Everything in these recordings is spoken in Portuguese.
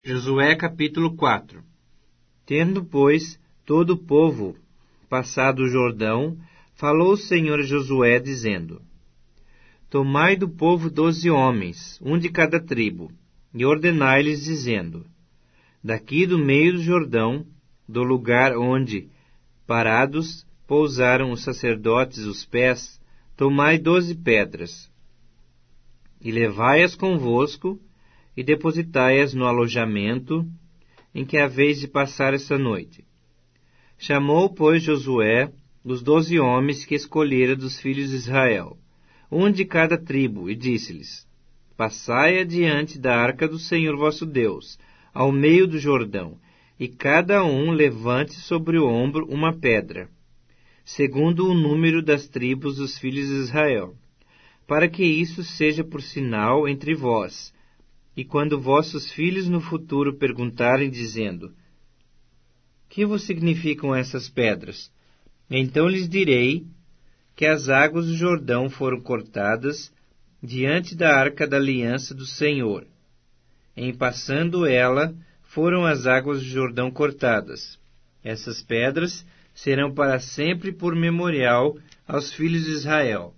Josué capítulo 4. Tendo, pois, todo o povo passado o Jordão, falou o Senhor a Josué, dizendo: Tomai do povo 12 homens, um de cada tribo, e ordenai-lhes, dizendo: Daqui do meio do Jordão, do lugar onde, parados, pousaram os sacerdotes os pés, tomai 12 pedras, e levai-as convosco, e depositai-as no alojamento em que haveis de passar esta noite. Chamou, pois, Josué os 12 homens que escolhera dos filhos de Israel, um de cada tribo, e disse-lhes: Passai adiante da arca do Senhor vosso Deus, ao meio do Jordão, e cada um levante sobre o ombro uma pedra, segundo o número das tribos dos filhos de Israel, para que isso seja por sinal entre vós. E quando vossos filhos no futuro perguntarem, dizendo: Que vos significam essas pedras? Então lhes direi que as águas do Jordão foram cortadas diante da arca da aliança do Senhor. Em passando ela, foram as águas do Jordão cortadas. Essas pedras serão para sempre por memorial aos filhos de Israel.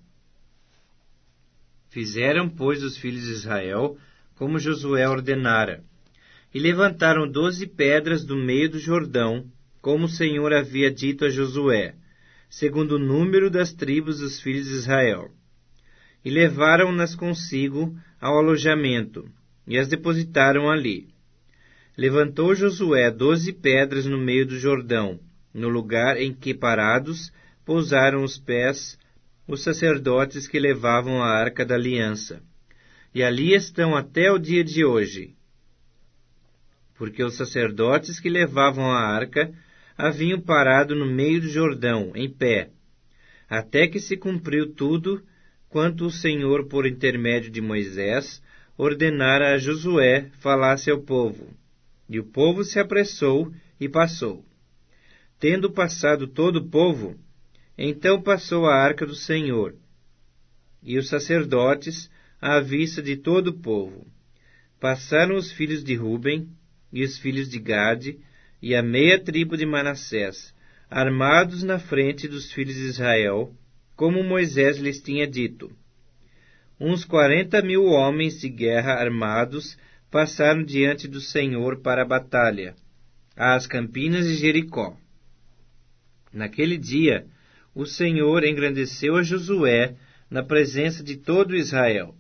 Fizeram, pois, os filhos de Israel como Josué ordenara, e levantaram 12 pedras do meio do Jordão, como o Senhor havia dito a Josué, segundo o número das tribos dos filhos de Israel. E levaram-nas consigo ao alojamento, e as depositaram ali. Levantou Josué 12 pedras no meio do Jordão, no lugar em que, parados, pousaram os pés os sacerdotes que levavam a arca da aliança. E ali estão até o dia de hoje, porque os sacerdotes que levavam a arca haviam parado no meio do Jordão, em pé, até que se cumpriu tudo quanto o Senhor, por intermédio de Moisés, ordenara a Josué falasse ao povo. E o povo se apressou e passou. Tendo passado todo o povo, então passou a arca do Senhor, e os sacerdotes à vista de todo o povo. Passaram os filhos de Ruben e os filhos de Gade e a meia tribo de Manassés, armados na frente dos filhos de Israel, como Moisés lhes tinha dito. Uns 40.000 homens de guerra armados passaram diante do Senhor para a batalha, às campinas de Jericó. Naquele dia, o Senhor engrandeceu a Josué na presença de todo Israel.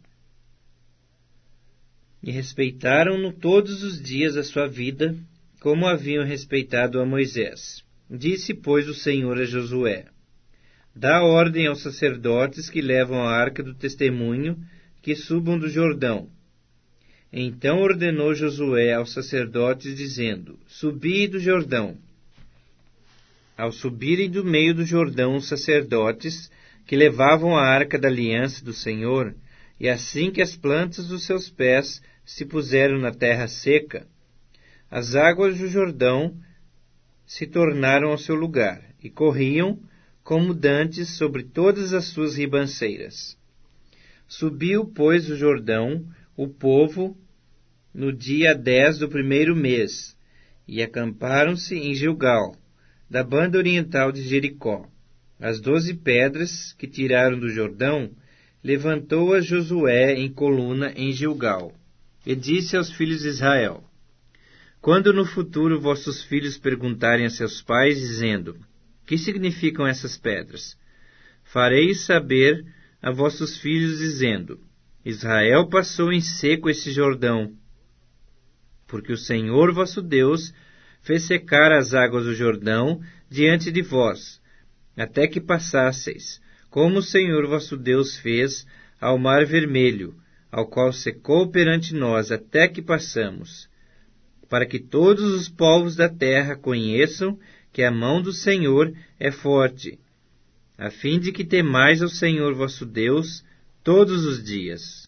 E respeitaram-no todos os dias da sua vida, como haviam respeitado a Moisés. Disse, pois, o Senhor a Josué: Dá ordem aos sacerdotes que levam a arca do testemunho, que subam do Jordão. Então ordenou Josué aos sacerdotes, dizendo: Subi do Jordão. Ao subirem do meio do Jordão os sacerdotes, que levavam a arca da aliança do Senhor, e assim que as plantas dos seus pés se puseram na terra seca, as águas do Jordão se tornaram ao seu lugar, e corriam como dantes sobre todas as suas ribanceiras. Subiu, pois, o Jordão, o povo, no dia 10 do primeiro mês, e acamparam-se em Gilgal, da banda oriental de Jericó. As 12 pedras que tiraram do Jordão, levantou a Josué em coluna em Gilgal. E disse aos filhos de Israel: Quando no futuro vossos filhos perguntarem a seus pais, dizendo: Que significam essas pedras? Fareis saber a vossos filhos, dizendo: Israel passou em seco esse Jordão, porque o Senhor vosso Deus fez secar as águas do Jordão diante de vós, até que passasseis, como o Senhor vosso Deus fez ao Mar Vermelho, ao qual secou perante nós até que passamos, para que todos os povos da terra conheçam que a mão do Senhor é forte, a fim de que temais ao Senhor vosso Deus todos os dias.